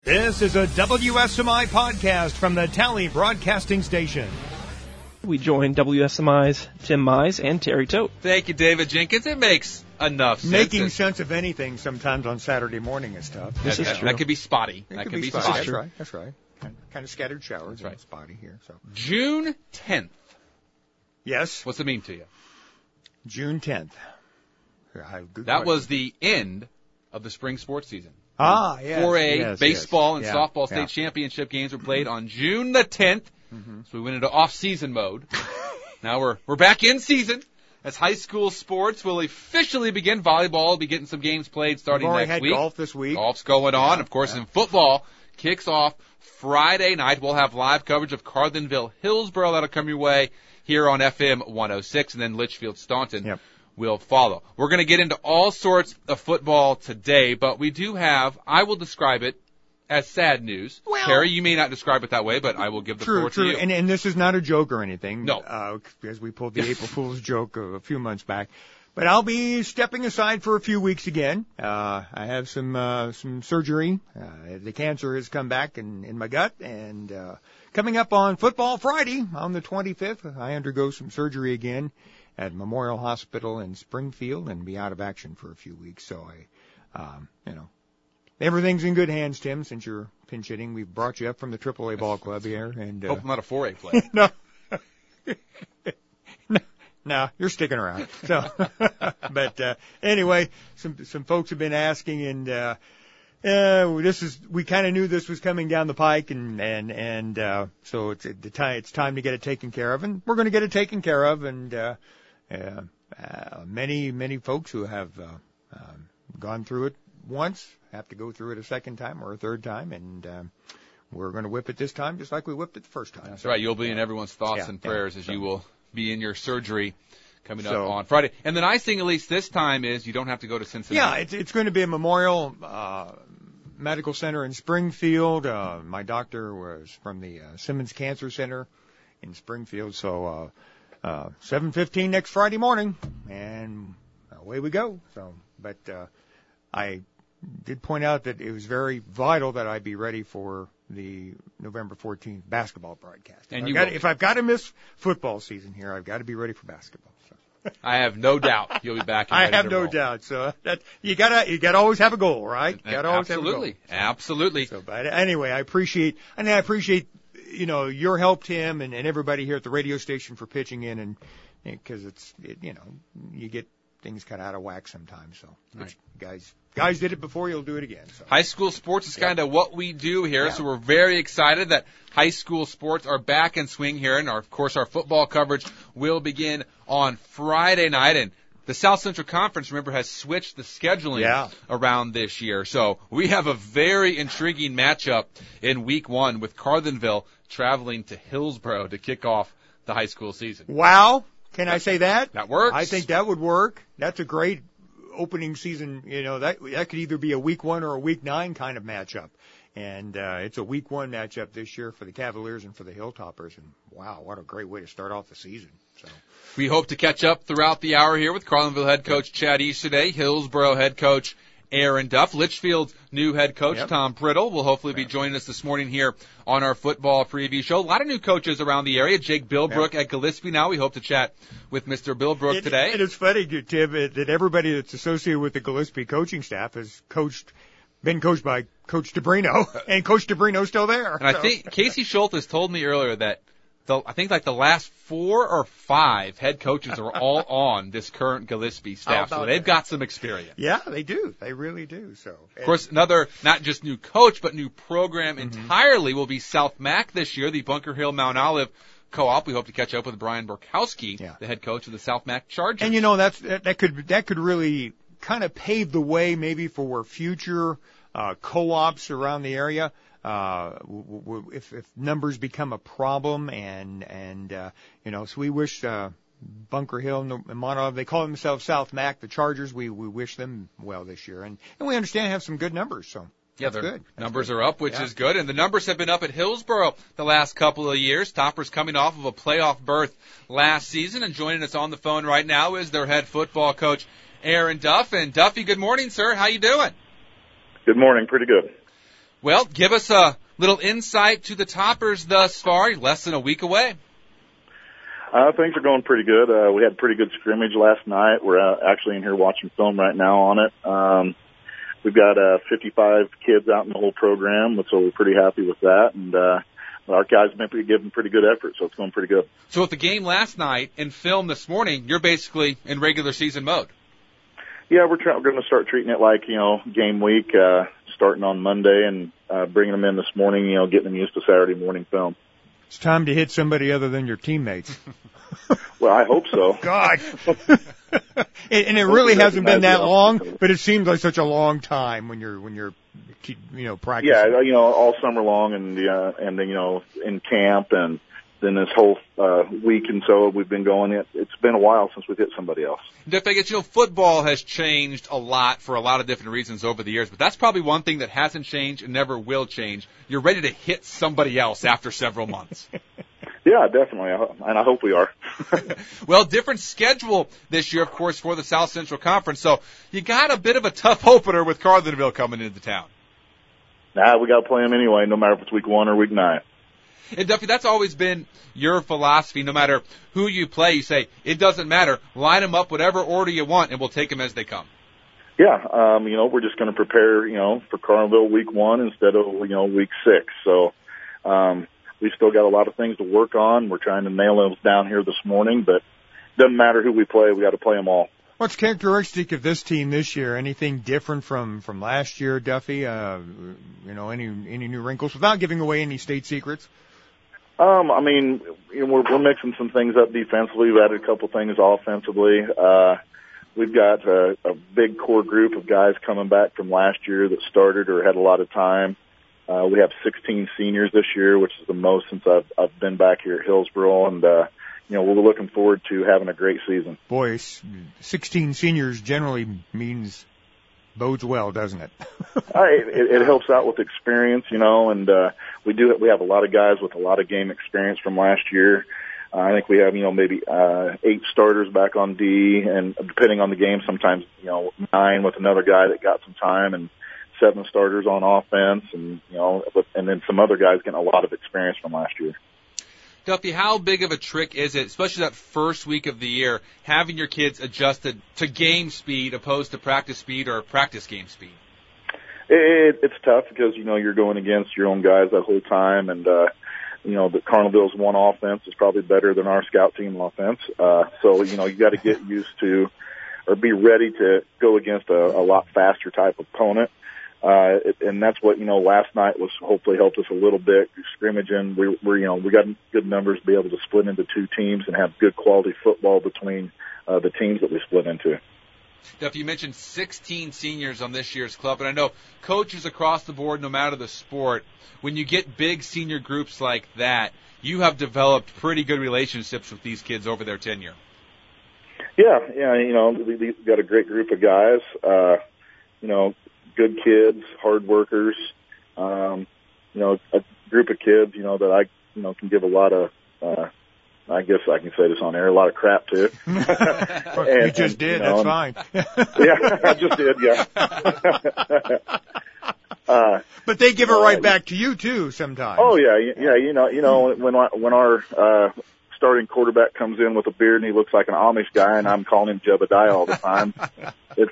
This is a WSMI podcast from the Tally Broadcasting Station. We join WSMI's Tim Mize and Terry Tote. Thank you, David Jenkins. It makes enough sense. Making sense of anything sometimes on Saturday morning is tough. This is true. That could be spotty. That could be spotty. That's right. Kind of scattered showers. That's right. Spotty here. So June 10th. Yes. What's it mean to you? June 10th. That was the end of the spring sports season. Ah, yes. 4A baseball and yeah, softball state championship games were played on June the 10th. Mm-hmm. So we went into off-season mode. Now we're back in season as high school sports will officially begin. Volleyball will be getting some games played starting next week. We've already had golf this week. Golf's going on. Of course, in football, kicks off Friday night. We'll have live coverage of Carlinville-Hillsboro. That'll come your way here on FM 106, and then Litchfield-Staunton will follow. We're going to get into all sorts of football today, but we do have, I will describe it as sad news. Well, Terry, you may not describe it that way, but I will give the floor to you. And this is not a joke or anything. No. Because we pulled the April Fool's joke a few months back. But I'll be stepping aside for a few weeks again. I have some surgery. The cancer has come back in my gut, and coming up on Football Friday on the 25th, I undergo some surgery again at Memorial Hospital in Springfield and be out of action for a few weeks. So everything's in good hands, Tim, since you're pinch hitting. We've brought you up from the AAA ball club here, and hope I'm not a 4A player. No, you're sticking around. So, but anyway, some folks have been asking, and we kind of knew this was coming down the pike, and so it's time to get it taken care of, and we're going to get it taken care of, and many folks who have gone through it once have to go through it a second time or a third time, and we're going to whip it this time just like we whipped it the first time. That's right. You'll be in everyone's thoughts and prayers as you will be in your surgery coming up on Friday. And the nice thing, at least this time, is you don't have to go to Cincinnati. Yeah, it's going to be a Memorial Medical Center in Springfield. My doctor was from the Simmons Cancer Center in Springfield. So 7:15 next Friday morning, and away we go. So, but I did point out that it was very vital that I be ready for the November 14th basketball broadcast. And if I've got to miss football season here, I've got to be ready for basketball. So. I have no doubt you'll be back. I have no doubt. So that you gotta always have a goal, right? You gotta always have a goal. Absolutely. So, but anyway, I appreciate your help, Tim, and everybody here at the radio station for pitching in, and because you get things cut out of whack sometimes. So guys did it before, you'll do it again. So. High school sports is kind of what we do here, so we're very excited that high school sports are back in swing here, and of course our football coverage will begin on Friday night, and the South Central Conference, remember, has switched the scheduling around this year. So we have a very intriguing matchup in week 1 with Carlinville traveling to Hillsboro to kick off the high school season. Wow. Can I say that? That works. I think that would work. That's a great opening season. That could either be a week 1 or a week 9 kind of matchup. And it's a week 1 matchup this year for the Cavaliers and for the Hilltoppers. And wow, what a great way to start off the season. So we hope to catch up throughout the hour here with Carlinville head coach Chad Easterday, Hillsboro head coach Aaron Duff, Litchfield's new head coach Tom Priddle will hopefully be joining us this morning here on our football preview show. A lot of new coaches around the area. Jake Bilbrook at Gillespie now. We hope to chat with Mr. Bilbrook today. It is funny, Tim, that everybody that's associated with the Gillespie coaching staff has been coached by Coach DeBrino, and Coach DeBrino's still there. And I think Casey Schultz told me earlier that the last 4 or 5 head coaches are all on this current Gillespie staff, so they've got some experience. Yeah, they do. They really do. So, of course, another not just new coach but new program entirely will be South Mac this year, the Bunker Hill Mount Olive Co-op. We hope to catch up with Brian Borkowski, the head coach of the South Mac Chargers. And that could really kind of pave the way maybe for future co-ops around the area. If numbers become a problem so we wish Bunker Hill and Mount Olive, they call themselves South Mac, the Chargers, we wish them well this year, and we understand have some good numbers, so yeah, their numbers are up, which is good, and the numbers have been up at Hillsboro the last couple of years. Toppers coming off of a playoff berth last season, and joining us on the phone right now is their head football coach Aaron Duff. And Duffy, good morning, sir. How you doing? Good morning. Pretty good. Well, give us a little insight to the Toppers thus far, less than a week away. Things are going pretty good. We had a pretty good scrimmage last night. We're actually in here watching film right now on it. We've got 55 kids out in the whole program, so we're pretty happy with that. And our guys have been giving pretty good effort, so it's going pretty good. So with the game last night and film this morning, you're basically in regular season mode. Yeah, we're going to start treating it like, game week, starting on Monday and bringing them in this morning, getting them used to Saturday morning film. It's time to hit somebody other than your teammates. Well, I hope so. God. And it really hasn't been that long, but it seems like such a long time when you're practicing. Yeah, all summer long and then, in camp and then this whole week and so we've been going. It's been a while since we've hit somebody else. I guess, football has changed a lot for a lot of different reasons over the years, but that's probably one thing that hasn't changed and never will change. You're ready to hit somebody else after several months. Yeah, definitely, and I hope we are. Well, different schedule this year, of course, for the South Central Conference, so you got a bit of a tough opener with Carlinville coming into town. Nah, we got to play them anyway, no matter if it's week 1 or week 9. And Duffy, that's always been your philosophy. No matter who you play, you say, it doesn't matter. Line them up whatever order you want, and we'll take them as they come. Yeah, we're just going to prepare, for Carlinville week 1 instead of, week 6. So we've still got a lot of things to work on. We're trying to nail those down here this morning, but it doesn't matter who we play. We got to play them all. What's characteristic of this team this year? Anything different from last year, Duffy? Any new wrinkles without giving away any state secrets? We're mixing some things up defensively. We've added a couple things offensively. We've got a big core group of guys coming back from last year that started or had a lot of time. We have 16 seniors this year, which is the most since I've been back here at Hillsboro, and we're looking forward to having a great season. Boy, 16 seniors generally bodes well, doesn't it? It helps out with experience, and we have a lot of guys with a lot of game experience from last year. I think we have, maybe 8 starters back on D, and depending on the game, sometimes 9 with another guy that got some time, and 7 starters on offense, and and then some other guys getting a lot of experience from last year. Duffy, how big of a trick is it, especially that first week of the year, having your kids adjusted to game speed opposed to practice speed or practice game speed? It's tough because, you're going against your own guys that whole time, and, the Carlinville's one offense is probably better than our scout team offense. So, you got to get used to or be ready to go against a lot faster type opponent. And that's what, last night was hopefully helped us a little bit scrimmaging. We got good numbers to be able to split into 2 teams and have good quality football between the teams that we split into. Duff, you mentioned 16 seniors on this year's club, and I know coaches across the board, no matter the sport, when you get big senior groups like that, you have developed pretty good relationships with these kids over their tenure. Yeah, we've got a great group of guys, good kids, hard workers, a group of kids, that I, can give a lot of, I guess I can say this on air, a lot of crap to. You just did, that's fine. Yeah, I just did, yeah. But they give it right back to you too sometimes. Oh yeah, when our starting quarterback comes in with a beard and he looks like an Amish guy and I'm calling him Jebediah all the time, it's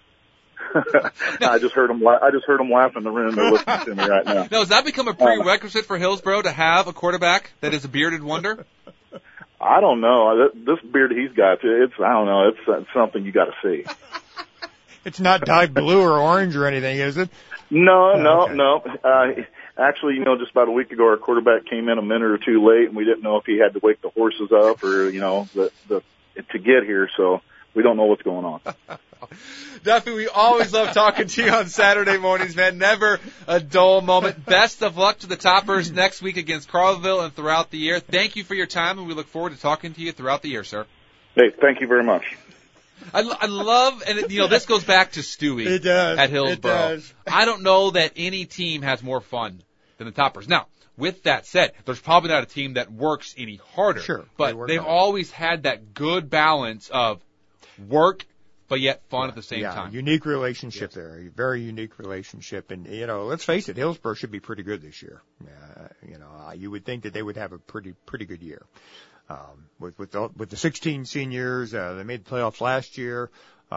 I just heard him laugh in the room. They're listening to me right now. Now, has that become a prerequisite for Hillsboro to have a quarterback that is a bearded wonder? I don't know. This beard he's got, it's something you got to see. It's not dyed blue or orange or anything, is it? No. Actually, just about a week ago, our quarterback came in a minute or 2 late, and we didn't know if he had to wake the horses up or, to get here. So we don't know what's going on. Duffy, we always love talking to you on Saturday mornings, man. Never a dull moment. Best of luck to the Toppers next week against Carlinville and throughout the year. Thank you for your time, and we look forward to talking to you throughout the year, sir. Hey, thank you very much. I love, and this goes back to Stewie at Hillsboro. It does. I don't know that any team has more fun than the Toppers. Now, with that said, there's probably not a team that works any harder. Sure. But they've always had that good balance of work, but yet fun at the same yeah, time. Unique relationship there, a very unique relationship. And, let's face it, Hillsborough should be pretty good this year. You would think that they would have a pretty good year. With the 16 seniors, they made the playoffs last year.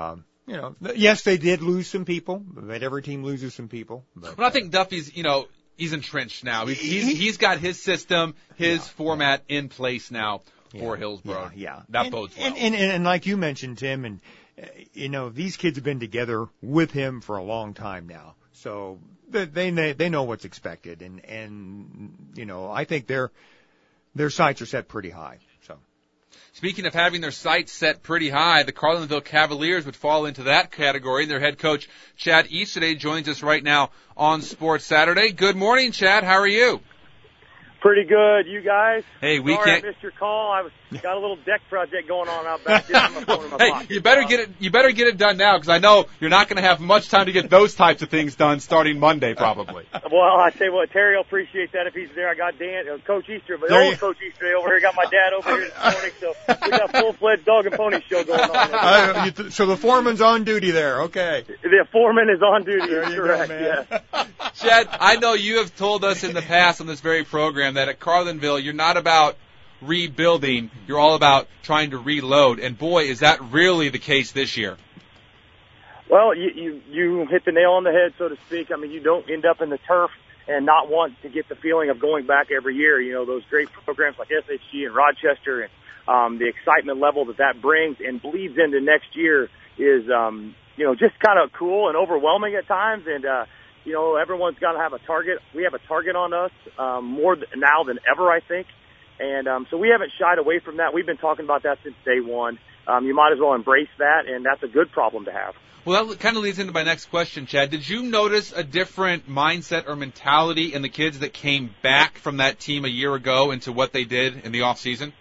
Yes, they did lose some people, but every team loses some people. But I think Duffy's, he's entrenched now. He's got his system, his format in place now for Hillsborough. Yeah. That bodes well. And like you mentioned, Tim, and these kids have been together with him for a long time now, so they know what's expected, and I think their sights are set pretty high. So. Speaking of having their sights set pretty high, the Carlinville Cavaliers would fall into that category. Their head coach, Chad Easterday, joins us right now on Sports Saturday. Good morning, Chad. How are you? Pretty good. You guys? Hey, we Sorry can't. I missed your call. Got a little deck project going on out back. Hey, you better get it. You better get it done now, because I know you're not going to have much time to get those types of things done starting Monday, probably. Well, I tell you what, Terry will appreciate that if he's there. I got Dan, Coach Easter, but old Coach Easter over here. Got my dad over here this morning, so we got a full-fledged dog and pony show going on. So the foreman's on duty there. Okay. The foreman is on duty. There you correct. go, man. Yes. Chad, I know you have told us in the past on this very program that at Carlinville you're not about rebuilding, you're all about trying to reload. And boy, is that really the case this year. Well, you hit the nail on the head, so to speak. I mean, you don't end up in the turf and not want to get the feeling of going back every year. Those great programs like SHG and Rochester, and the excitement level that brings and bleeds into next year is, just kind of cool and overwhelming at times. And, everyone's got to have a target. We have a target on us more now than ever, I think. And so we haven't shied away from that. We've been talking about that since day one. You might as well embrace that, and that's a good problem to have. Well, that kind of leads into my next question, Chad. Did you notice a different mindset or mentality in the kids that came back from that team a year ago into what they did in the off season?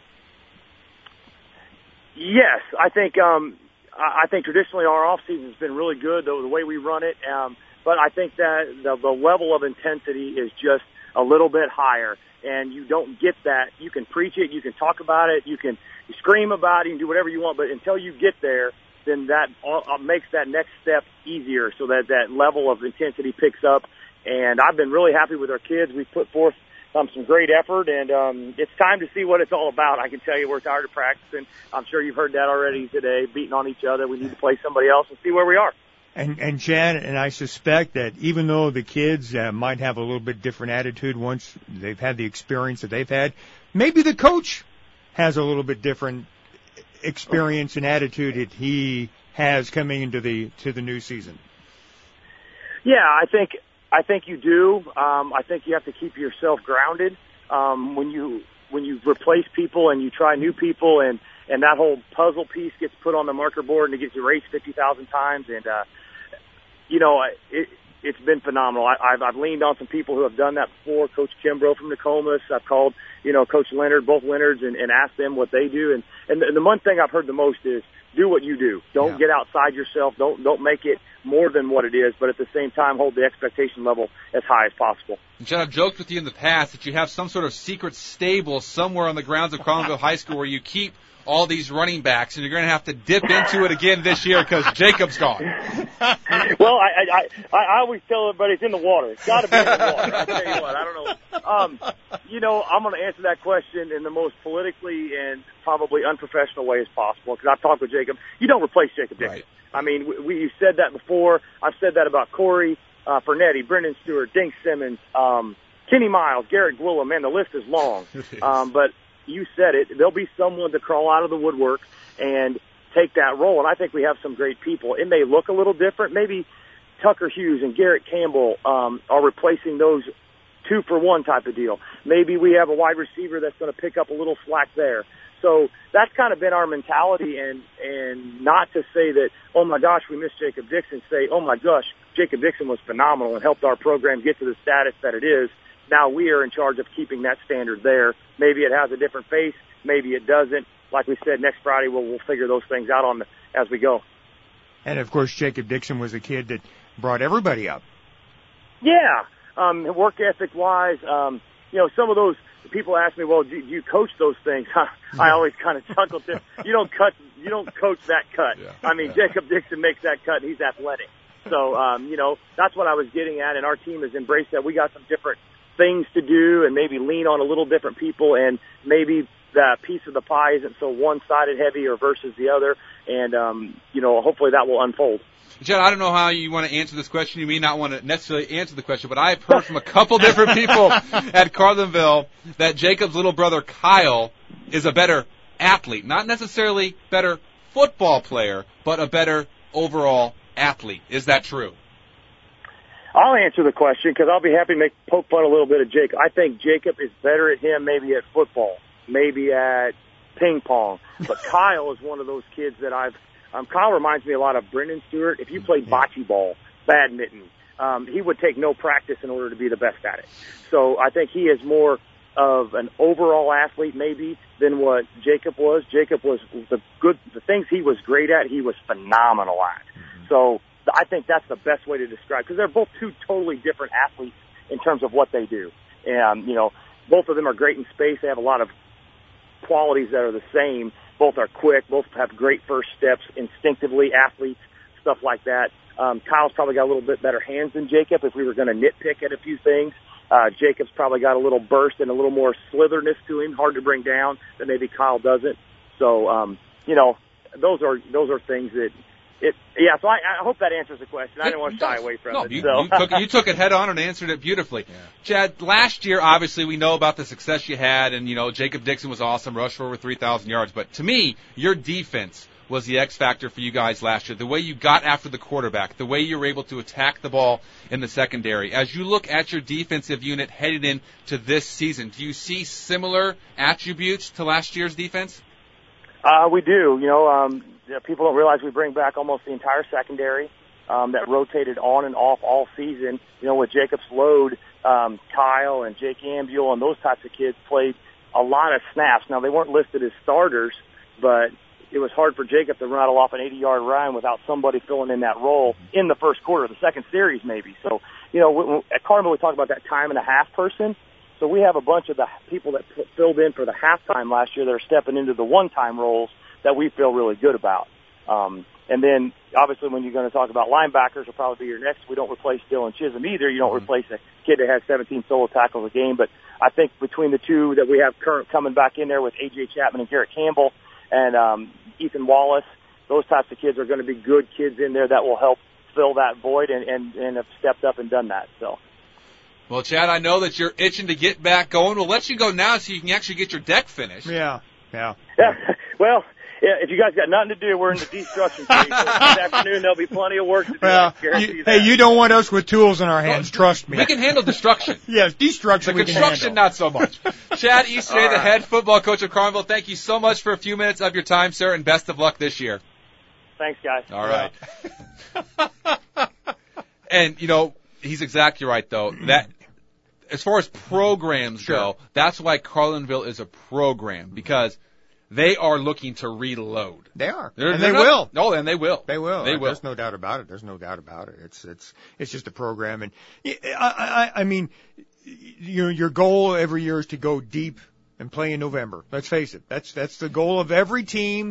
Yes, I think traditionally our off season has been really good, the way we run it. But I think that the level of intensity is just a little bit higher, and you don't get that. You can preach it, you can talk about it, you can scream about it, you can do whatever you want, but until you get there, then that makes that next step easier, so that level of intensity picks up. And I've been really happy with our kids. We've put forth some great effort, and it's time to see what it's all about. I can tell you we're tired of practicing. I'm sure you've heard that already today, beating on each other. We need to play somebody else and see where we are. And Chad, and I suspect that even though the kids might have a little bit different attitude once they've had the experience that they've had, maybe the coach has a little bit different experience and attitude that he has coming into the new season. Yeah, I think you do. I think you have to keep yourself grounded when you replace people and you try new people, and that whole puzzle piece gets put on the marker board and it gets erased 50,000 times. And it's been phenomenal. I've leaned on some people who have done that before. Coach Kimbrough from Nokomis. I've called Coach Leonard, both Leonards, and asked them what they do. And the one thing I've heard the most is do what you do. Don't get outside yourself. Don't make it more than what it is, but at the same time hold the expectation level as high as possible. Chad, I've joked with you in the past that you have some sort of secret stable somewhere on the grounds of Carlinville High School where you keep all these running backs, and you're going to have to dip into it again this year because Jacob's gone. Well, I always tell everybody it's in the water. It's got to be in the water. I tell you what, I don't know. I'm going to answer that question in the most politically and probably unprofessional way as possible, because I've talked with Jacob. You don't replace Jacob Dixon. Right. I mean, you said that before. I've said that about Corey Fernetti, Brendan Stewart, Dink Simmons, Kenny Miles, Garrett Gwillam. Man, the list is long. But you said it. There'll be someone to crawl out of the woodwork and take that role. And I think we have some great people. It may look a little different. Maybe Tucker Hughes and Garrett Campbell are replacing those 2-for-1 type of deal. Maybe we have a wide receiver that's going to pick up a little slack there. So that's kind of been our mentality, and not to say that, oh my gosh, we missed Jacob Dixon. Say, oh my gosh, Jacob Dixon was phenomenal and helped our program get to the status that it is. Now we are in charge of keeping that standard there. Maybe it has a different face. Maybe it doesn't. Like we said, next Friday we'll figure those things out as we go. And, of course, Jacob Dixon was a kid that brought everybody up. Yeah. Work ethic-wise, some of those people ask me, well, do you coach those things? I always kind of chuckle to, you don't coach that cut. Yeah. I mean, Jacob Dixon makes that cut, and he's athletic. So, that's what I was getting at, and our team has embraced that. We got some different things to do and maybe lean on a little different people, and maybe the piece of the pie isn't so one-sided heavy or versus the other, and, hopefully that will unfold. Jed, I don't know how you want to answer this question. You may not want to necessarily answer the question, but I've heard from a couple different people at Carlinville that Jacob's little brother Kyle is a better athlete. Not necessarily better football player, but a better overall athlete. Is that true? I'll answer the question because I'll be happy to poke fun a little bit of Jacob. I think Jacob is better at him maybe at football, maybe at ping pong. But Kyle is one of those kids that Kyle reminds me a lot of Brendan Stewart. If you played bocce ball, badminton, he would take no practice in order to be the best at it. So I think he is more of an overall athlete maybe than what Jacob was. Jacob was the things he was great at, he was phenomenal at. So I think that's the best way to describe, because they're both two totally different athletes in terms of what they do. And, both of them are great in space. They have a lot of qualities that are the same. Both are quick. Both have great first steps, instinctively, athletes, stuff like that. Kyle's probably got a little bit better hands than Jacob if we were going to nitpick at a few things. Jacob's probably got a little burst and a little more slitherness to him, hard to bring down, that maybe Kyle doesn't. So, those are things that so I hope that answers the question. I didn't want to shy away from it. You took it head on and answered it beautifully. Yeah. Chad, last year, obviously, we know about the success you had, and, Jacob Dixon was awesome, rushed for over 3,000 yards. But to me, your defense was the X factor for you guys last year. The way you got after the quarterback, the way you were able to attack the ball in the secondary. As you look at your defensive unit headed into this season, do you see similar attributes to last year's defense? We do. People don't realize we bring back almost the entire secondary that rotated on and off all season. With Jacob's load, Kyle and Jake Ambuel and those types of kids played a lot of snaps. Now, they weren't listed as starters, but it was hard for Jacob to rattle off an 80-yard run without somebody filling in that role in the first quarter, the second series maybe. So, at Carmel we talk about that time and a half person. So we have a bunch of the people that filled in for the halftime last year that are stepping into the one-time roles that we feel really good about. And then, obviously, when you're going to talk about linebackers, will probably be your next. We don't replace Dylan Chisholm either. You don't replace a kid that has 17 solo tackles a game. But I think between the two that we have current coming back in there with A.J. Chapman and Garrett Campbell and Ethan Wallace, those types of kids are going to be good kids in there that will help fill that void and have stepped up and done that. So. Well, Chad, I know that you're itching to get back going. We'll let you go now so you can actually get your deck finished. Yeah. Well, if you guys got nothing to do, we're in the destruction phase. So this afternoon there'll be plenty of work to do. Well, you don't want us with tools in our hands. Trust me. We can handle destruction. Yes, destruction. The construction, not so much. Chad Easterday, the head football coach of Carlinville, thank you so much for a few minutes of your time, sir, and best of luck this year. Thanks, guys. All right. And he's exactly right, though. That as far as programs go, that's why Carlinville is a program, because they are looking to reload. They are. And they will. No, and they will. They will. They will. There's no doubt about it. It's just a program. And I mean, your goal every year is to go deep and play in November. Let's face it. That's the goal of every team.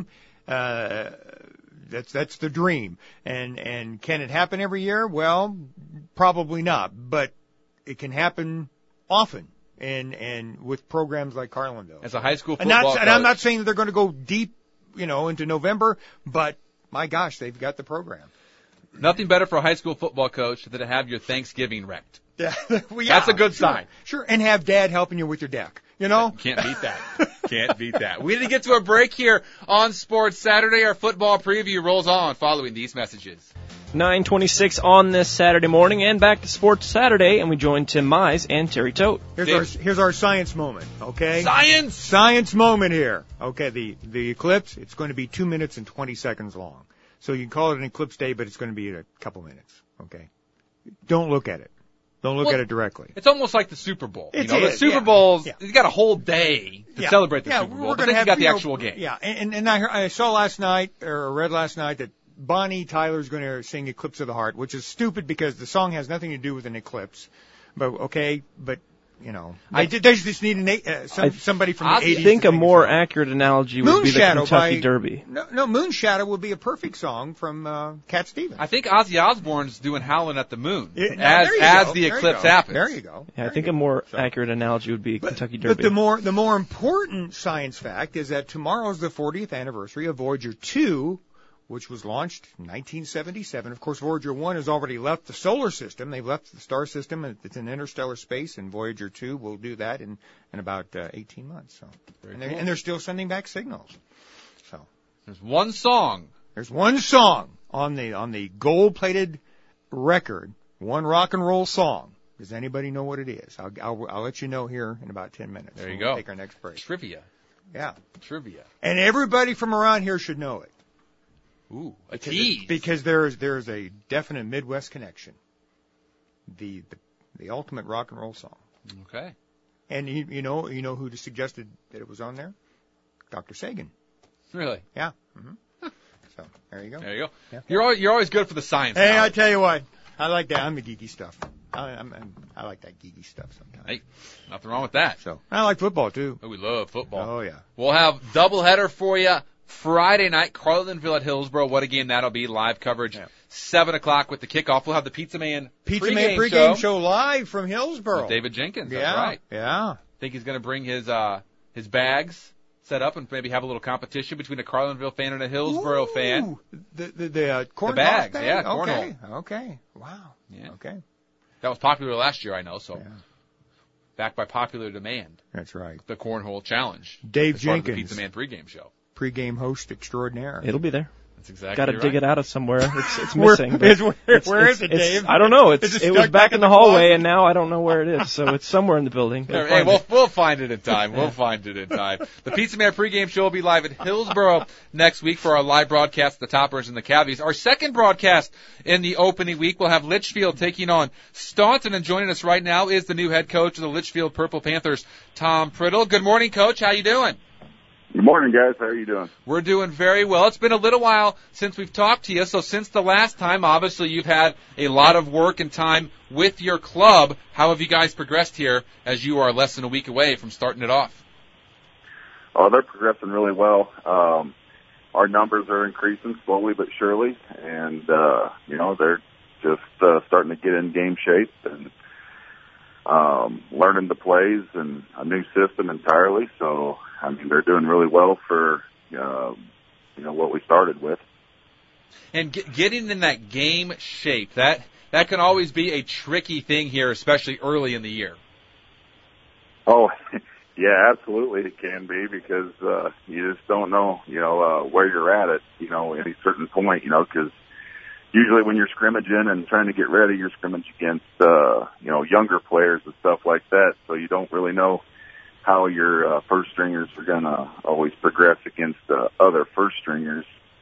That's the dream. And can it happen every year? Well, probably not, but it can happen often. And with programs like Carlinville. As a high school football coach. And I'm not saying that they're going to go deep, into November, but my gosh, they've got the program. Nothing better for a high school football coach than to have your Thanksgiving wrecked. Yeah. That's a good sign. Sure. And have Dad helping you with your deck. Can't beat that. Can't beat that. We need to get to a break here on Sports Saturday. Our football preview rolls on following these messages. 9:26 on this Saturday morning, and back to Sports Saturday, and we join Tim Mize and Terry Tote. Here's our science moment, okay? Science moment here. Okay, the eclipse, it's going to be 2 minutes and 20 seconds long. So you can call it an eclipse day, but it's going to be in a couple minutes, okay? Don't look at it. Don't look at it directly. It's almost like the Super Bowl. The Super Bowl's, you got a whole day to celebrate the Super Bowl, but then you got the actual game. Yeah, and I saw last night, or read last night, that Bonnie Tyler's going to sing Eclipse of the Heart, which is stupid because the song has nothing to do with an eclipse. But they just need somebody from the 80s. I think a more accurate analogy would be the Kentucky Derby. No, Moonshadow would be a perfect song from Cat Stevens. I think Ozzy Osbourne's doing Howlin' at the Moon as the eclipse happens. There you go. Yeah, I think a more accurate analogy would be Kentucky Derby. But the more important science fact is that tomorrow is the 40th anniversary of Voyager 2, which was launched in 1977. Of course, Voyager 1 has already left the solar system. They've left the star system. It's in interstellar space, and Voyager 2 will do that in about 18 months. So, and they're still sending back signals. So there's one song. There's one song on the gold-plated record. One rock and roll song. Does anybody know what it is? I'll let you know here in about 10 minutes. There you go. Take our next break. Trivia. Yeah. Trivia. And everybody from around here should know it. Ooh, a tease. Because there's a definite Midwest connection. The ultimate rock and roll song. Okay. And you know who suggested that it was on there? Dr. Sagan. Really? Yeah. Mm-hmm. So there you go. There you go. Yeah. You're always good for the science. Hey, knowledge. I tell you what, I like that. I'm the geeky stuff. I like that geeky stuff sometimes. Hey, nothing wrong with that. So I like football too. Oh, we love football. Oh yeah. We'll have doubleheader for you. Friday night, Carlinville at Hillsboro. What a game that'll be. Live coverage, 7 o'clock with the kickoff. We'll have the Pizza Man pregame show live from Hillsboro. With David Jenkins. Yeah, that's right. Yeah. Think he's going to bring his bags set up and maybe have a little competition between a Carlinville fan and a Hillsboro fan. The corn bags, bag? yeah, cornhole. Okay. Wow. Yeah. Okay. That was popular last year, I know, so backed by popular demand. That's right. The Cornhole Challenge. Dave Jenkins. Part of the Pizza Man pregame show. Pregame host extraordinaire. It'll be there. That's exactly Got to right. dig it out of somewhere. It's missing. Where is it, Dave? I don't know. It was back in the hallway, closet? and now I don't know where it is. So it's somewhere in the building. Hey, we'll find it in time. We'll find it in time. The Pizza Man pregame show will be live at Hillsboro next week for our live broadcast of the Toppers and the Cavies. Our second broadcast in the opening week will have Litchfield taking on Staunton, and joining us right now is the new head coach of the Litchfield Purple Panthers, Tom Priddle. Good morning, Coach. How you doing? Good morning, guys. How are you doing? We're doing very well. It's been a little while since we've talked to you. So since the last time, obviously you've had a lot of work and time with your club. How have you guys progressed here as you are less than a week away from starting it off? Oh, they're progressing really well. Our numbers are increasing slowly but surely, and they're just starting to get in game shape and learning the plays and a new system entirely. So, I mean, they're doing really well for, what we started with. And getting in that game shape, that can always be a tricky thing here, especially early in the year. Oh, yeah, absolutely it can be, because you just don't know, where you're at any certain point, because usually when you're scrimmaging and trying to get ready, you're scrimmaging against, younger players and stuff like that. So you don't really know how your first stringers are going to always progress against other first stringers.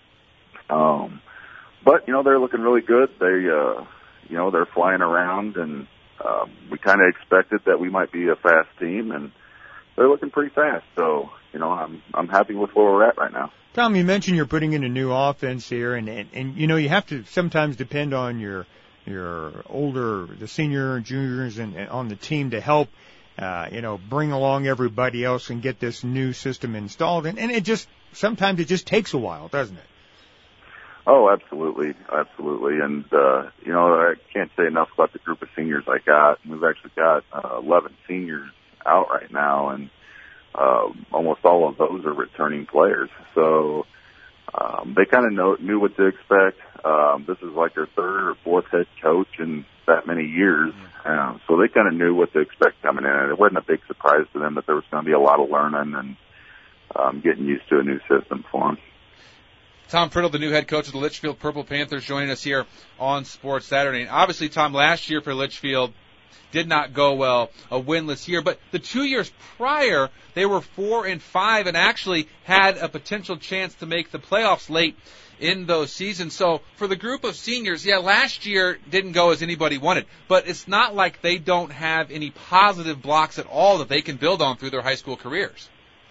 But, they're looking really good. They're flying around, and we kind of expected that we might be a fast team, and they're looking pretty fast. So, I'm happy with where we're at right now. Tom, you mentioned you're putting in a new offense here, and you have to sometimes depend on your the senior and juniors and on the team to help, bring along everybody else and get this new system installed. And sometimes it just takes a while, doesn't it? Oh, absolutely. Absolutely. And, I can't say enough about the group of seniors I got. We've actually got 11 seniors out right now, and almost all of those are returning players. So they kind of knew what to expect. This is like their third or fourth head coach in that many years. So they kind of knew what to expect coming in. And it wasn't a big surprise to them that there was going to be a lot of learning and getting used to a new system for them. Tom Priddle, the new head coach of the Litchfield Purple Panthers, joining us here on Sports Saturday. And obviously, Tom, last year for Litchfield did not go well, a winless year. But the 2 years prior, they were 4-5 and actually had a potential chance to make the playoffs late in those seasons. So for the group of seniors, last year didn't go as anybody wanted. But it's not like they don't have any positive blocks at all that they can build on through their high school careers.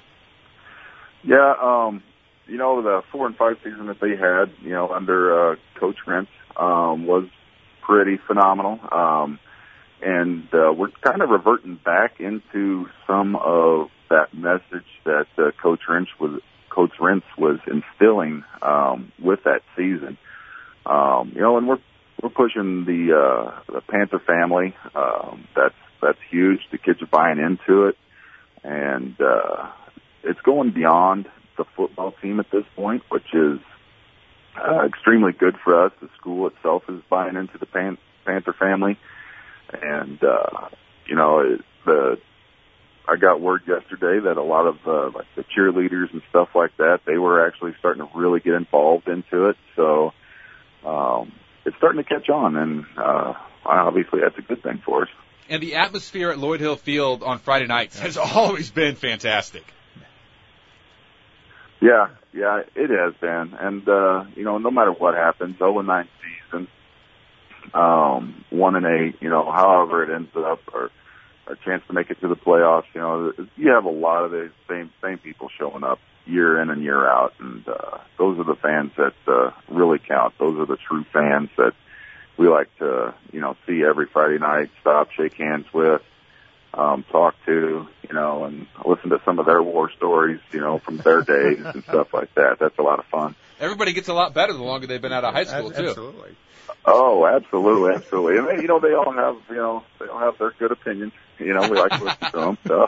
Yeah, the 4-5 season that they had, under Coach Rentz, was pretty phenomenal. and we're kind of reverting back into some of that message that Coach Rentz was instilling with that season. And we're pushing the Panther family. That's huge. The kids are buying into it, and it's going beyond the football team at this point, which is extremely good for us. The school itself is buying into the Panther family, and I got word yesterday that a lot of like the cheerleaders and stuff like that, they were actually starting to really get involved into it. So it's starting to catch on, and obviously that's a good thing for us. And the atmosphere at Lloyd Hill Field on Friday nights has always been fantastic. Yeah, it has been. And, no matter what happens, 0-9 season, 1-8, however it ends up, or a chance to make it to the playoffs, you have a lot of the same people showing up year in and year out. And those are the fans that really count. Those are the true fans that we like to, see every Friday night, stop, shake hands with, talk to, and listen to some of their war stories, from their days and stuff like that. That's a lot of fun. Everybody gets a lot better the longer they've been out of high school, too. Absolutely. Oh, absolutely. And they all have their good opinions. We like to listen to them. So.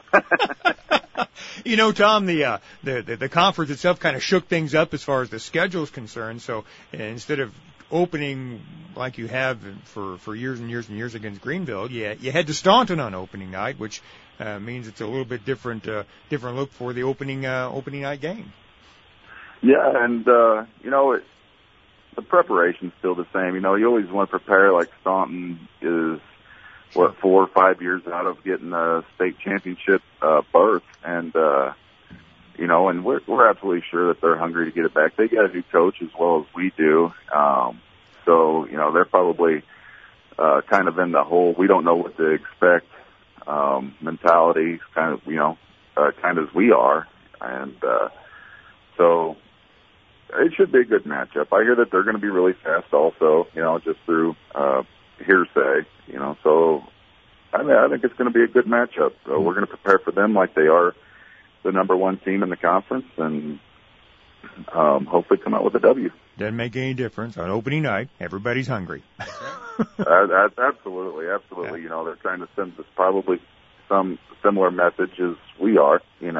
Tom, the conference itself kind of shook things up as far as the schedule is concerned. So instead of opening like you have for years and years and years against Greenville, you head to Staunton on opening night, which means it's a little bit different look for the opening night game. Yeah, and the preparation's still the same. You always want to prepare like Staunton is 4 or 5 years out of getting a state championship berth, and and we're absolutely sure that they're hungry to get it back. They got a new coach as well as we do. So they're probably kind of in the whole we don't know what to expect mentality, kind of as we are, and so it should be a good matchup. I hear that they're going to be really fast also, just through hearsay, so I think it's going to be a good matchup. We're going to prepare for them like they are the number one team in the conference, and hopefully come out with a W. Doesn't make any difference. On opening night, everybody's hungry. Absolutely. Yeah. They're trying to send us probably some similar message as we are,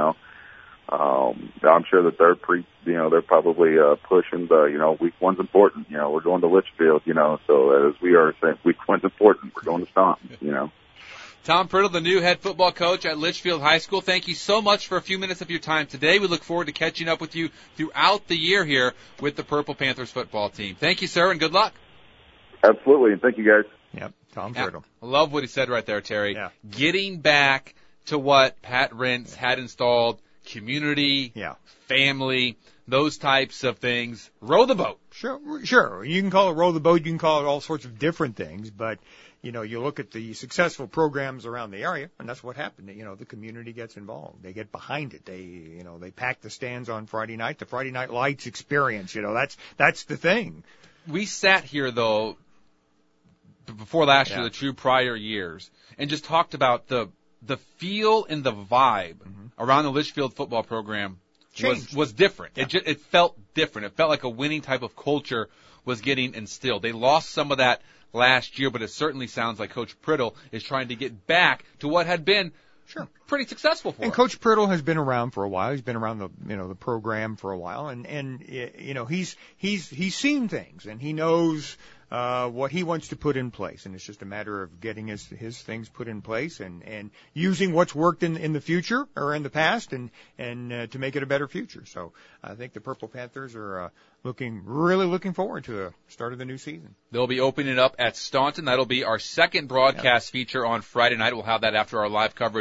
I'm sure that they're probably pushing the, week one's important. We're going to Litchfield, so as we are saying, week one's important. We're going to Staunton, Tom Priddle, the new head football coach at Litchfield High School, thank you so much for a few minutes of your time today. We look forward to catching up with you throughout the year here with the Purple Panthers football team. Thank you, sir, and good luck. Absolutely, and thank you, guys. Yep, Tom Priddle. I love what he said right there, Terry. Yeah. Getting back to what Pat Rentz had installed, community, family, those types of things. Row the boat. Sure. You can call it row the boat. You can call it all sorts of different things, but you look at the successful programs around the area, and that's what happened. The community gets involved. They get behind it. They pack the stands on Friday night. The Friday Night Lights experience, that's the thing. We sat here, though, before last year, the two prior years, and just talked about the feel and the vibe around the Litchfield football program was different. Yeah. It felt different. It felt like a winning type of culture was getting instilled. They lost some of that last year, but it certainly sounds like Coach Priddle is trying to get back to what had been pretty successful for him. And Coach Priddle has been around for a while. He's been around the program for a while, and he's seen things, and he knows what he wants to put in place, and it's just a matter of getting his things put in place and using what's worked in the future or in the past and to make it a better future. So I think the Purple Panthers are really looking forward to the start of the new season. They'll be opening it up at Staunton. That'll be our second broadcast feature on Friday night. We'll have that after our live coverage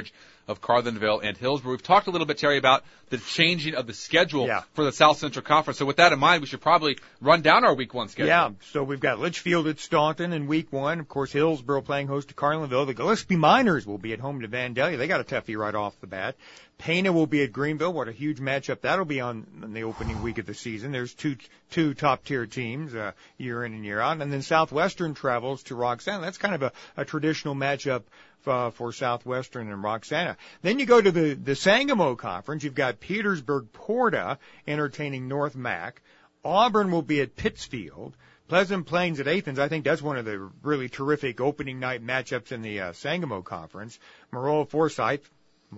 of Carlinville and Hillsborough. We've talked a little bit, Terry, about the changing of the schedule for the South Central Conference. So with that in mind, we should probably run down our Week 1 schedule. Yeah, so we've got Litchfield at Staunton in Week 1. Of course, Hillsborough playing host to Carlinville. The Gillespie Miners will be at home to Vandalia. They got a toughie right off the bat. Pana will be at Greenville. What a huge matchup that'll be on the opening week of the season. There's two top-tier teams year in and year out. And then Southwestern travels to Roxana. That's kind of a traditional matchup for Southwestern and Roxana. Then you go to the Sangamo Conference. You've got Petersburg-Porta entertaining North Mac. Auburn will be at Pittsfield. Pleasant Plains at Athens. I think that's one of the really terrific opening night matchups in the Sangamo Conference. Enough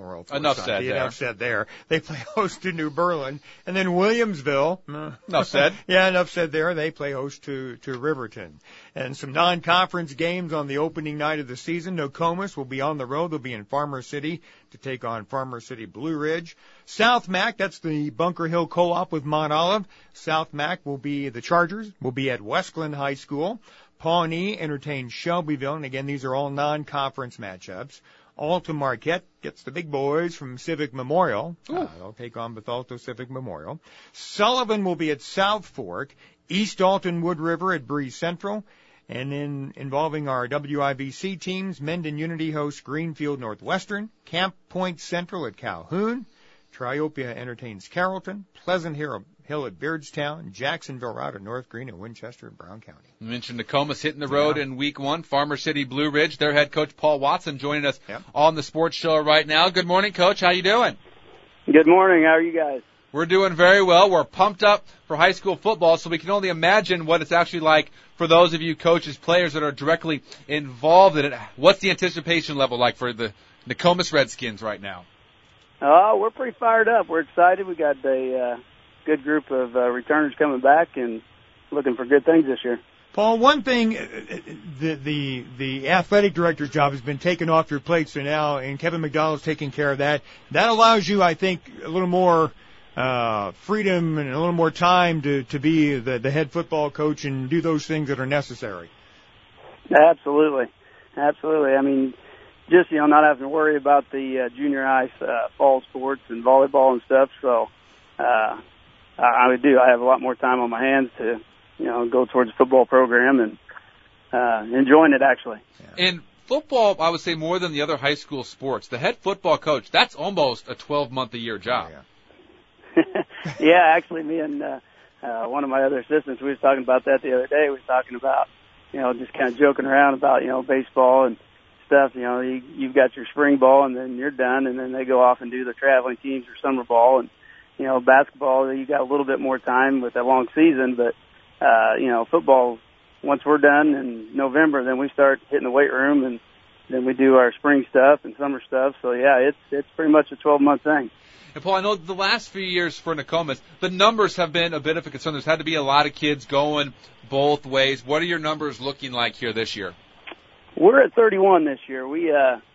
said there. They play host to New Berlin. And then Williamsville. Enough said. Yeah, enough said there. They play host to Riverton. And some non-conference games on the opening night of the season. Nokomis will be on the road. They'll be in Farmer City to take on Farmer City Blue Ridge. South Mac, that's the Bunker Hill Co-op with Mont Olive. South Mac the Chargers will be at Westglen High School. Pawnee entertains Shelbyville. And again, these are all non-conference matchups. Alta Marquette gets the big boys from Civic Memorial. They'll take on Bethalto Civic Memorial. Sullivan will be at South Fork. East Alton Wood River at Breeze Central. And then involving our WIVC teams, Mendon Unity hosts Greenfield Northwestern. Camp Point Central at Calhoun. Triopia entertains Carrollton. Pleasant Hill at Beardstown, Jacksonville out of North Green, and Winchester at Brown County. You mentioned Nokomis hitting the road in Week 1. Farmer City Blue Ridge, their head coach Paul Watson joining us on the Sports Show right now. Good morning, Coach. How you doing? Good morning. How are you guys? We're doing very well. We're pumped up for high school football, so we can only imagine what it's actually like for those of you coaches, players that are directly involved in it. What's the anticipation level like for the Nokomis Redskins right now? We're pretty fired up. We're excited. We got a good group of returners coming back and looking for good things this year. Paul, one thing, the athletic director's job has been taken off your plate, so now, and Kevin McDonald's taking care of that. That allows you, I think, a little more freedom and a little more time to be the head football coach and do those things that are necessary. Absolutely. I mean, just, not having to worry about the junior high fall sports and volleyball and stuff, so I have a lot more time on my hands to, go towards the football program and enjoying it, actually. In football, I would say more than the other high school sports, the head football coach, that's almost a 12-month-a-year job. Yeah, actually, me and one of my other assistants, we was talking about that the other day. We was talking about, just kind of joking around about, baseball and stuff. You've got your spring ball, and then you're done, and then they go off and do their traveling teams or summer ball. And, basketball, you got a little bit more time with that long season, but, football, once we're done in November, then we start hitting the weight room, and then we do our spring stuff and summer stuff. So, yeah, it's pretty much a 12-month thing. And, Paul, I know the last few years for Nokomis, the numbers have been a bit of a concern. There's had to be a lot of kids going both ways. What are your numbers looking like here this year? We're at 31 this year. We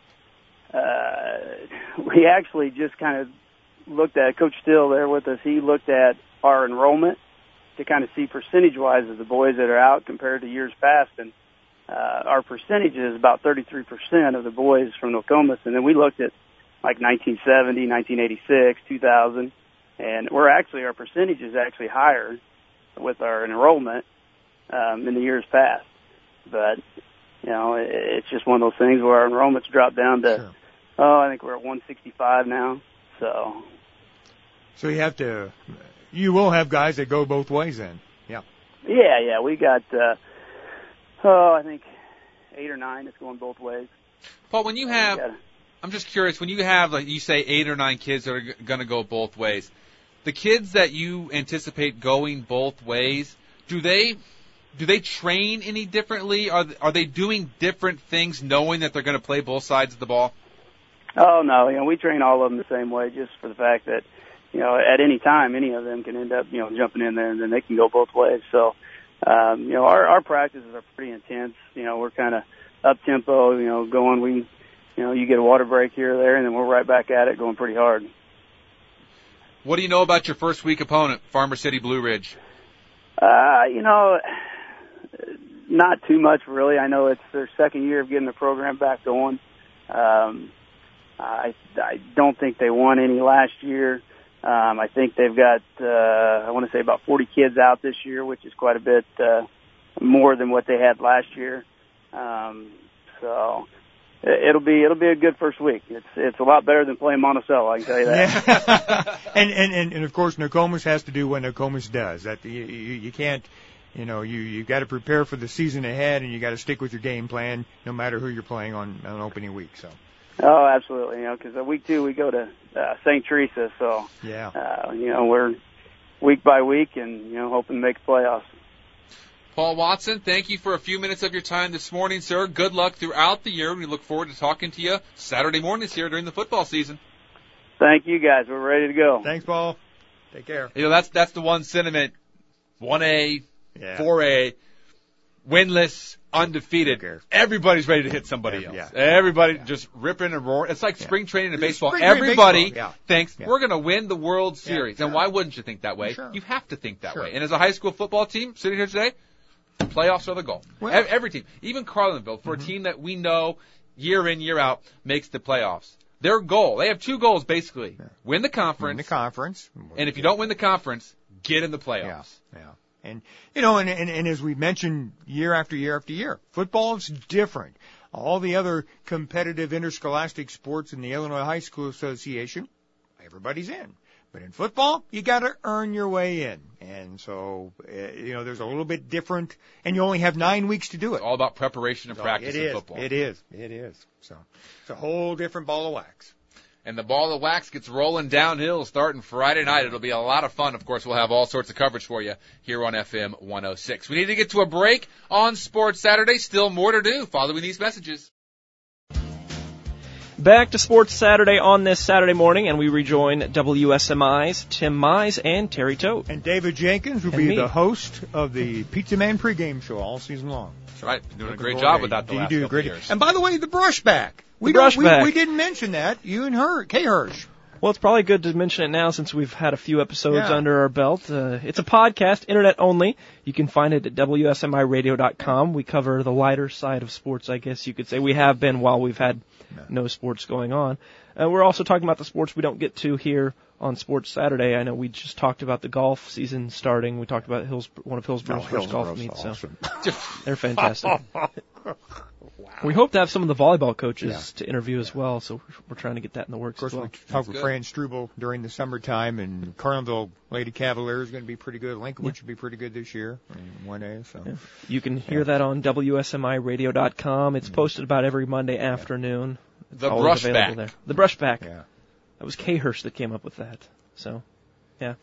actually just kind of looked at, Coach Still there with us, he looked at our enrollment to kind of see percentage-wise of the boys that are out compared to years past, and our percentage is about 33% of the boys from Nokomis, and then we looked at like 1970, 1986, 2000, and our percentage is actually higher with our enrollment in the years past. But, it's just one of those things where our enrollment's dropped down to, I think we're at 165 now. So you will have guys that go both ways then. Yeah. Yeah, we got, I think 8 or 9 that's going both ways. Paul, when you have, I'm just curious, when you have, like you say, 8 or 9 kids that are going to go both ways, the kids that you anticipate going both ways, do they train any differently? Are they doing different things knowing that they're going to play both sides of the ball? Oh, no. We train all of them the same way just for the fact that, at any time, any of them can end up, jumping in there and then they can go both ways. So, our practices are pretty intense. We're kind of up-tempo, going. You get a water break here or there, and then we're right back at it going pretty hard. What do you know about your first week opponent, Farmer City Blue Ridge? Not too much, really. I know it's their second year of getting the program back going. I don't think they won any last year. I think they've got, I want to say about 40 kids out this year, which is quite a bit more than what they had last year. So it'll be a good first week. It's a lot better than playing Monticello, I can tell you that. Yeah. and of course Nokomis has to do what Nokomis does. That you can't, you got to prepare for the season ahead, and you got to stick with your game plan no matter who you're playing on opening week. So. Oh, absolutely. Because week 2 we go to St. Teresa, so yeah. We're week by week, and hoping to make the playoffs. Paul Watson, thank you for a few minutes of your time this morning, sir. Good luck throughout the year. We look forward to talking to you Saturday mornings here during the football season. Thank you, guys. We're ready to go. Thanks, Paul. Take care. That's the one sentiment. 1A, 4A, winless, undefeated. Everybody's ready to hit somebody else. Yeah. Everybody just ripping and roaring. It's like spring training in baseball. Spring Everybody baseball. thinks we're going to win the World Series. Yeah. And why wouldn't you think that way? Sure. You have to think that Sure. way. And as a high school football team sitting here today, playoffs are the goal. Well, every team, even Carlinville, for a team that we know year in, year out makes the playoffs. Their goal, they have 2 goals basically. Win the conference. And if you don't win the conference, get in the playoffs. Yeah. And, and as we mentioned year after year after year, football's different. All the other competitive interscholastic sports in the Illinois High School Association, everybody's in. But in football, you got to earn your way in. And so, there's a little bit different, and you only have 9 weeks to do it. It's all about preparation and practice in football. It is. So it's a whole different ball of wax. And the ball of wax gets rolling downhill starting Friday night. It'll be a lot of fun. Of course, we'll have all sorts of coverage for you here on FM 106. We need to get to a break on Sports Saturday. Still more to do following these messages. Back to Sports Saturday on this Saturday morning, and we rejoin WSMI's Tim Mize and Terry Tote. And David Jenkins will be the host of the Pizza Man pregame show all season long. That's right. You're doing a great job with that the last couple of years. And by the way, the brushback. We didn't mention that. You and Kay Hirsch. Well, it's probably good to mention it now since we've had a few episodes under our belt. It's a podcast, internet only. You can find it at WSMIRadio.com. We cover the lighter side of sports, I guess you could say. We have been while we've had no sports going on. We're also talking about the sports we don't get to here on Sports Saturday. I know we just talked about the golf season starting. We talked about one of Hillsborough's first golf meets. Awesome. So they're fantastic. Wow. We hope to have some of the volleyball coaches to interview as well, so we're trying to get that in the works as well. Of course, we talked with Fran Struble during the summertime, and Carlinville Lady Cavaliers is going to be pretty good. Lincolnwood should be pretty good this year in 1A. So you can hear that on WSMIRadio.com. It's posted about every Monday afternoon. The Brushback. There. The Brushback. Yeah. That was Kay Hirsch that came up with that. So, yeah.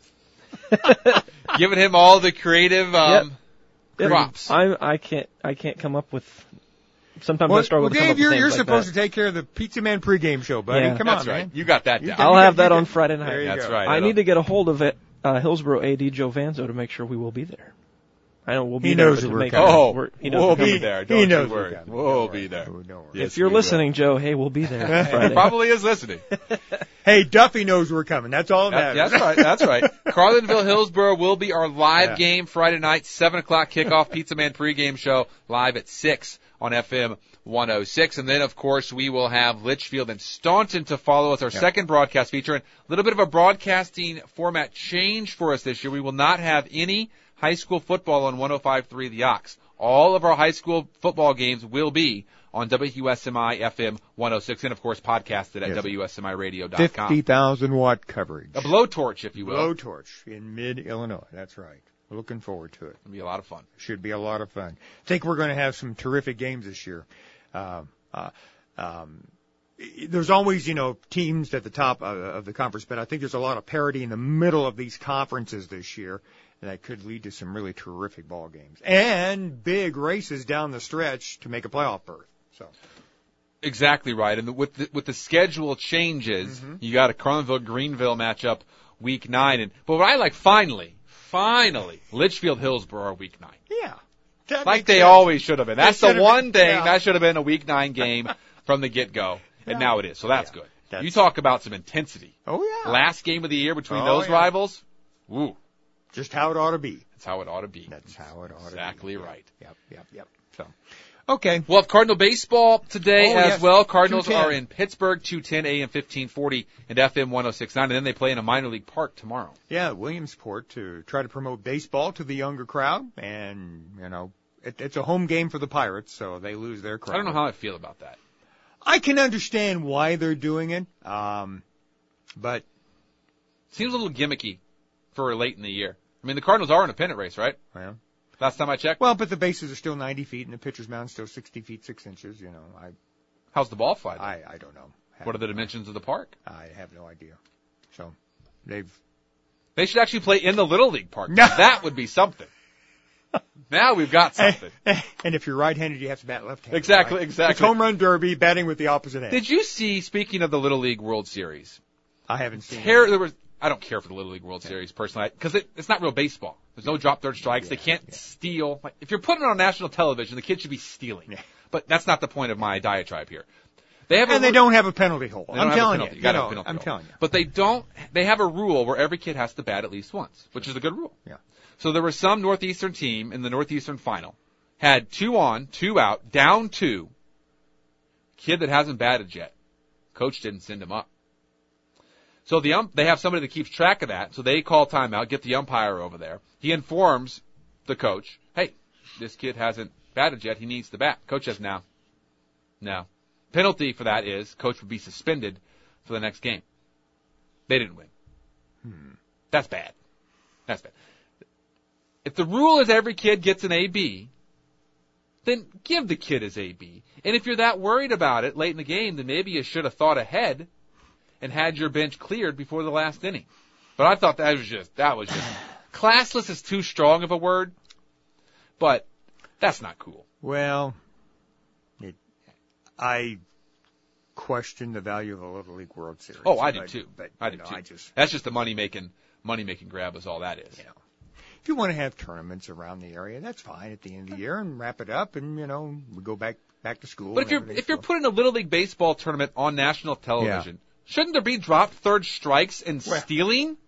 Giving him all the creative props. I can't come up with. Sometimes I struggle to come up with Dave, things you're like supposed that. to take care of the Pizza Man pregame show, buddy. Yeah. Come That's on, right. man. You got that down. I'll have that on Friday night. That's go. right. I need to get a hold of it, Hillsborough AD Joe Vanzo to make sure we will be there. I know we'll be there. Knows we're coming. We'll be there. Don't he knows you worry. we're coming. We'll be there. If you're listening, Joe, hey, we'll be there. He probably is listening. Hey, Duffy knows we're coming. That's all that matters. That's right. Carlinville Hillsborough will be our live game Friday night, 7 o'clock kickoff, Pizza Man pregame show, live at 6 on FM 106. And then, of course, we will have Litchfield and Staunton to follow as our second broadcast feature. And a little bit of a broadcasting format change for us this year. We will not have any high school football on 105.3 The Ox. All of our high school football games will be on WSMI FM 106 and, of course, podcasted at WSMIRadio.com. 50,000 watt coverage. A blowtorch, if you will. Blowtorch in mid-Illinois. That's right. We're looking forward to it. It'll be a lot of fun. Should be a lot of fun. I think we're going to have some terrific games this year. There's always, teams at the top of the conference, but I think there's a lot of parity in the middle of these conferences this year. And that could lead to some really terrific ball games and big races down the stretch to make a playoff berth. So, exactly right. And with the schedule changes, you got a Carlinville-Greenville matchup week 9. But what I like, finally, Litchfield Hillsborough week 9. Yeah, like they always should have been. That's the one thing that should have been a week 9 game from the get-go, and now it is. So that's good. You talk about some intensity. Oh yeah. Last game of the year between those rivals. Woo. Just how it ought to be. That's how it ought to be. That's how it ought to be. Exactly right. Yep. So, Okay. We'll have Cardinal baseball today as well. Cardinals 2:10. are in Pittsburgh, 2:10 a.m., 1540, and FM 106.9, and then they play in a minor league park tomorrow. Yeah, Williamsport, to try to promote baseball to the younger crowd, and, it's a home game for the Pirates, so they lose their crowd. I don't know how I feel about that. I can understand why they're doing it, but Seems a little gimmicky for late in the year. I mean, the Cardinals are in a pennant race, right? well, Last time I checked. but the bases are still 90 feet, and the pitcher's mound's still 60 feet 6 inches. How's the ball fly? I don't know. What are the dimensions of the park? I have no idea. So They should actually play in the Little League park. That would be something. Now we've got something. And if you're right-handed, you have to bat left-handed. Exactly, right? exactly. It's home run derby, batting with the opposite hand. Did you see, speaking of the Little League World Series, I haven't seen I don't care for the Little League World Series personally, because it's not real baseball. There's no drop third strikes. They can't steal. Like, if you're putting it on national television, the kid should be stealing. Yeah. But that's not the point of my diatribe here. They don't have a penalty hole. I'm telling you. You gotta have a penalty I'm hole. telling you. But they have a rule where every kid has to bat at least once, which is a good rule. Yeah. So there was some Northeastern team in the Northeastern final, had 2 on, 2 out, down 2. Kid that hasn't batted yet. Coach didn't send him up. So they have somebody that keeps track of that, so they call timeout, get the umpire over there. He informs the coach, hey, this kid hasn't batted yet, he needs to bat. Coach says, no. Penalty for that is coach would be suspended for the next game. They didn't win. That's bad. If the rule is every kid gets an AB, then give the kid his AB. And if you're that worried about it late in the game, then maybe you should have thought ahead and had your bench cleared before the last inning. But I thought that was just classless is too strong of a word, but that's not cool. Well, I question the value of the Little League World Series. Oh, I do too. But, I do too. That's just a money making grab is all that is. If you want to have tournaments around the area, that's fine at the end of the year and wrap it up, and we go back to school. But if you're putting a Little League baseball tournament on national television, shouldn't there be dropped third strikes and stealing?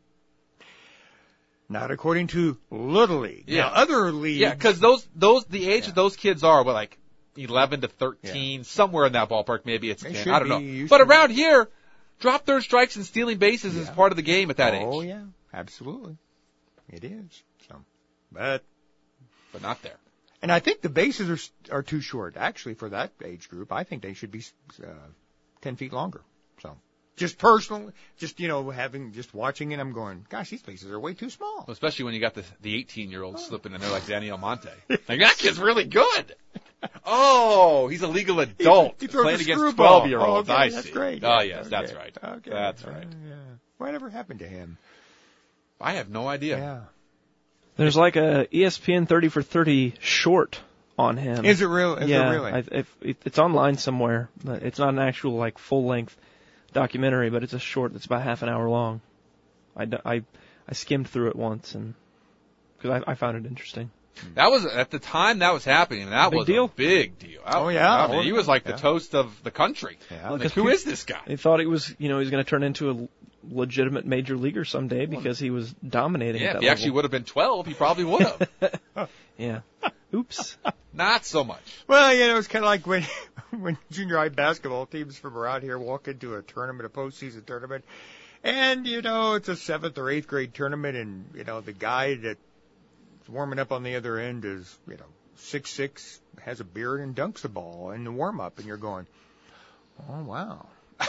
Not according to Little League. Yeah. Now, other leagues. Yeah, because the age of those kids are, 11 to 13, somewhere in that ballpark. Maybe it's 10. I don't know. But around here, drop third strikes and stealing bases is part of the game at that age. Oh, yeah. Absolutely. It is. But not there. And I think the bases are too short, actually, for that age group. I think they should be 10 feet longer. So, just personally, watching it, I'm going, gosh, these bases are way too small. Well, especially when you got the 18-year-olds slipping in there like Danny Almonte. Like, that kid's really good. Oh, he's a legal adult. He throws playing a against screwball. 12-year-olds. Okay, I that's see. great. Oh, yes, Okay. that's right. Okay. That's right. Yeah. Whatever happened to him? I have no idea. Yeah. There's like a ESPN 30 for 30 short on him. Is it real? Is yeah, it really? It's online somewhere. It's not an actual full-length documentary, but it's a short that's about half an hour long. I skimmed through it once because I found it interesting. That was at the time that was happening. That was a big deal. Oh yeah, I mean, he was like the toast of the country. Yeah. Like, who is this guy? They thought he was going to turn into a legitimate major leaguer someday because he was dominating. Yeah, at that if he actually would have been 12, he probably would have. Yeah. Oops. Not so much. Well, it's kind of like when junior high basketball teams from around here walk into a tournament, a postseason tournament, and it's a 7th or 8th grade tournament, and the guy that's warming up on the other end is 6'6", has a beard and dunks the ball in the warm up, and you're going, oh wow.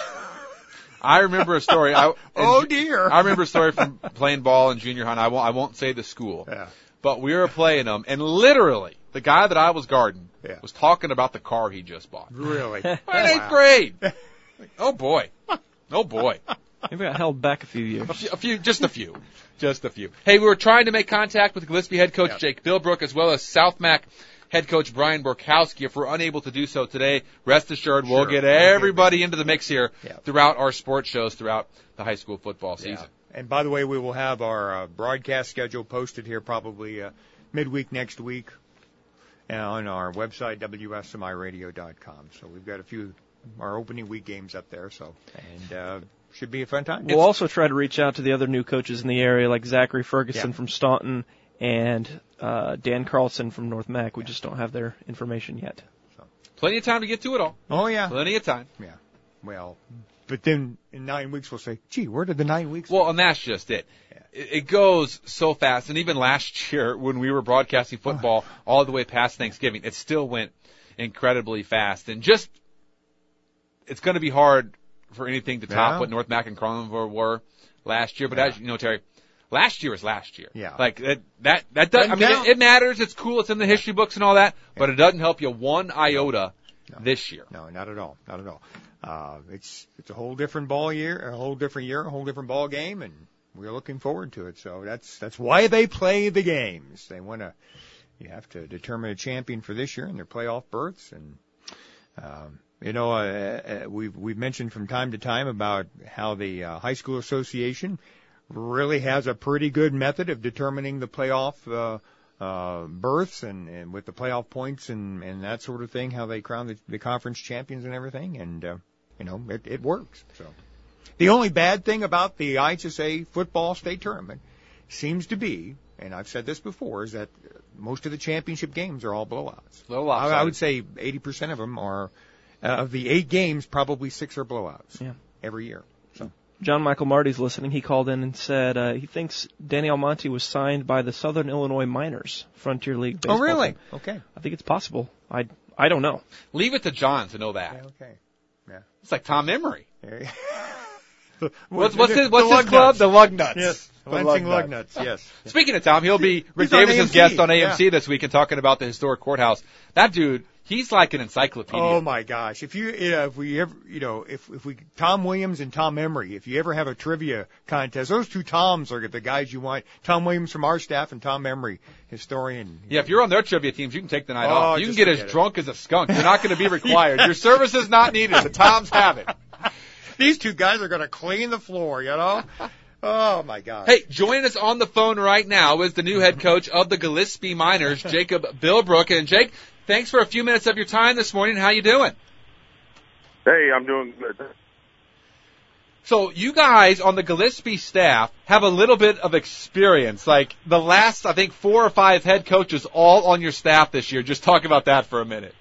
I remember a story. Oh dear. I remember a story from playing ball in junior high. And I won't say the school. Yeah. But we were playing them, and literally the guy that I was guarding was talking about the car he just bought. Really? In 8th grade. Oh boy. Oh boy. Maybe I held back a few years. Just a few. Hey, we were trying to make contact with Gillespie head coach Jake Bilbrook as well as South Mac head coach Brian Borkowski. If we're unable to do so today, rest assured we'll get everybody into the mix here throughout our sports shows throughout the high school football season. And by the way, we will have our broadcast schedule posted here probably midweek next week on our website, WSMIRadio.com. So we've got our opening week games up there, and should be a fun time. We'll also try to reach out to the other new coaches in the area, like Zachary Ferguson from Staunton and Dan Carlson from North Mac. We just don't have their information yet. So. Plenty of time to get to it all. Oh, yeah. Plenty of time. Yeah. Well, but then in 9 weeks we'll say, gee, where did the 9 weeks Well, go? and that's just it. It goes so fast. And even last year when we were broadcasting football all the way past Thanksgiving, it still went incredibly fast. And just, it's going to be hard for anything to top what North Mac and Carlinville were last year. But as you know, Terry, last year is last year. Yeah. Like that does, I mean, it matters. It's cool. It's in the history books and all that, but it doesn't help you one iota this year. No, not at all. Not at all. It's a whole different ball year, a whole different ball game, and we're looking forward to it. So that's why they play the games. They want to, you have to determine a champion for this year and their playoff berths. And, we've mentioned from time to time about how the high school association really has a pretty good method of determining the playoff berths and with the playoff points and that sort of thing, how they crown the conference champions and everything, and it works. So the only bad thing about the IHSA football state tournament seems to be, and I've said this before, is that most of the championship games are all blowouts. I would say 80% of them are, of the 8 games, probably 6 are blowouts every year. So. John Michael Marty's listening. He called in and said he thinks Danny Almonte was signed by the Southern Illinois Miners, Frontier League baseball. Oh, really? Team. Okay. I think it's possible. I don't know. Leave it to John to know that. Yeah, okay. Yeah. It's like Tom Emery. What's his club? The Lugnuts. Yes. Lansing Lugnuts, yes. Speaking of Tom, he'll be Rick Davis's guest on AMC this week and talking about the historic courthouse. That dude, he's like an encyclopedia. Oh my gosh! If Tom Williams and Tom Emery, if you ever have a trivia contest, those two Toms are the guys you want. Tom Williams from our staff and Tom Emery, historian. Yeah, if you're on their trivia teams, you can take the night off. You can get as drunk as a skunk. You're not going to be required. Your service is not needed. The Toms have it. These two guys are going to clean the floor, Oh, my God. Hey, joining us on the phone right now is the new head coach of the Gillespie Miners, Jacob Bilbrook. And, Jake, thanks for a few minutes of your time this morning. How you doing? Hey, I'm doing good. So you guys on the Gillespie staff have a little bit of experience. Like the last, I think, 4 or 5 head coaches all on your staff this year. Just talk about that for a minute.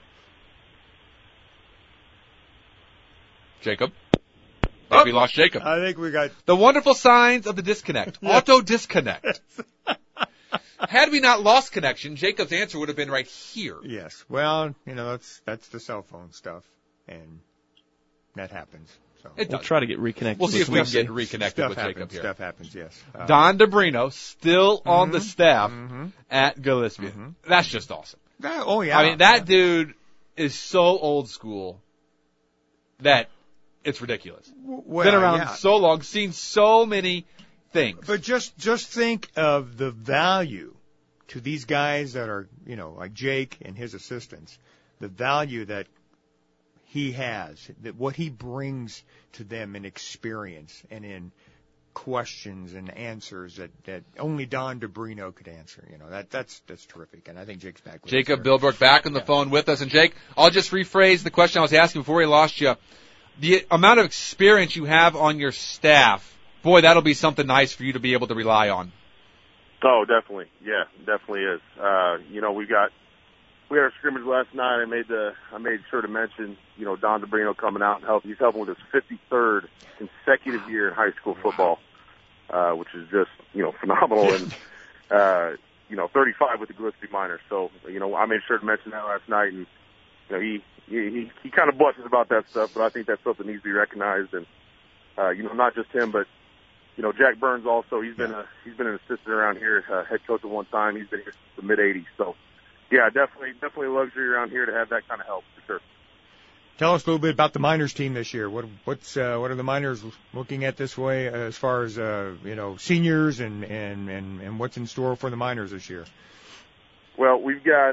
Jacob? We lost Jacob. I think we got the wonderful signs of the disconnect. Yes. Auto disconnect. Had we not lost connection, Jacob's answer would have been right here. Yes. Well, that's the cell phone stuff, and that happens. So we'll try to get reconnected. We'll see if we can get reconnected with Jacob here. Stuff happens. Yes. Don DeBrino still on the staff at Gillespie. That's just awesome. Oh yeah. I mean, that dude is so old school that it's ridiculous. Well, been around so long, seen so many things. But just think of the value to these guys that are, like Jake and his assistants, the value that he has, that what he brings to them in experience and in questions and answers that only Don DeBrino could answer. That's terrific. And I think Jake's back with us. Jacob Bilbrook back on the phone with us. And Jake, I'll just rephrase the question I was asking before we lost you. The amount of experience you have on your staff, boy, that'll be something nice for you to be able to rely on. Oh, definitely. Yeah, definitely is. We had a scrimmage last night. I made sure to mention, Don DeBrino coming out and helping. He's helping with his 53rd consecutive year in high school football, which is just, phenomenal. And, 35 with the Gillespie Miners. So, I made sure to mention that last night. And, he kind of blushes about that stuff, but I think that's something that needs to be recognized. And, not just him, but, Jack Burns also, he's been an assistant around here, head coach at one time. He's been here since the mid-'80s. So, yeah, definitely a luxury around here to have that kind of help, for sure. Tell us a little bit about the Miners team this year. What are the Miners looking at this way as far as, seniors and what's in store for the Miners this year? Well, we've got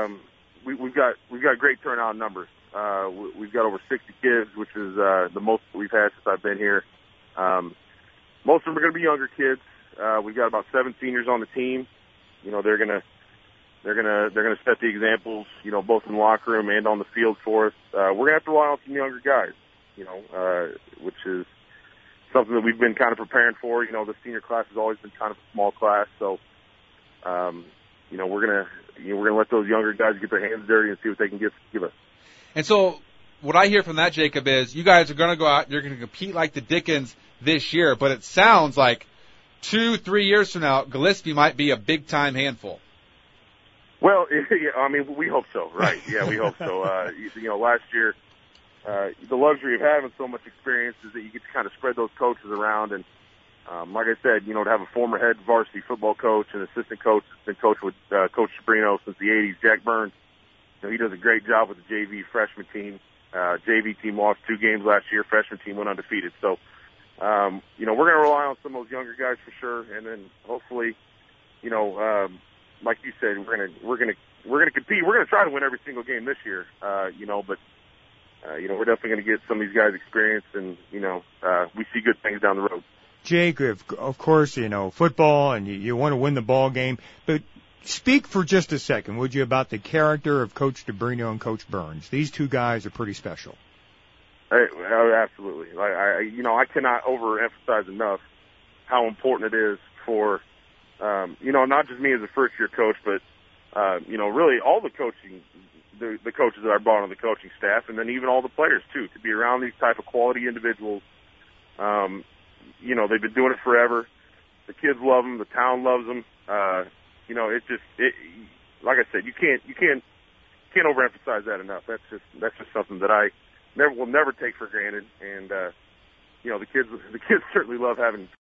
great turnout numbers. We've got over 60 kids, which is the most we've had since I've been here. Most of them are going to be younger kids. We've got about 7 seniors on the team. They're going to set the examples, both in the locker room and on the field for us. We're going to have to rely on some younger guys, which is something that we've been kind of preparing for. The senior class has always been kind of a small class, so we're gonna let those younger guys get their hands dirty and see what they can give us. And so, what I hear from that, Jacob, is you guys are going to go out, you're going to compete like the Dickens this year, but it sounds like 2-3 years from now, Gillespie might be a big-time handful. Well, I mean, we hope so, right? Yeah, we hope so. Last year, the luxury of having so much experience is that you get to kind of spread those coaches around. And like I said, to have a former head varsity football coach and assistant coach that's been coached with Coach Sabrino since the 80s, Jack Burns, he does a great job with the JV freshman team. JV team lost 2 games last year. Freshman team went undefeated. So, we're going to rely on some of those younger guys for sure. And then hopefully, like you said, we're going to compete. We're going to try to win every single game this year. But we're definitely going to get some of these guys experience, and we see good things down the road. Jake, of course, football, and you want to win the ball game, but speak for just a second, would you, about the character of Coach Sabrino and Coach Burns? These two guys are pretty special. Absolutely. I cannot overemphasize enough how important it is for, not just me as a first-year coach, but, really all the coaching, the coaches that I brought on the coaching staff, and then even all the players, too, to be around these type of quality individuals. They've been doing it forever. The kids love them. The town loves them. Like I said, you can't overemphasize that enough. That's just something that I will never take for granted. And, the kids certainly love having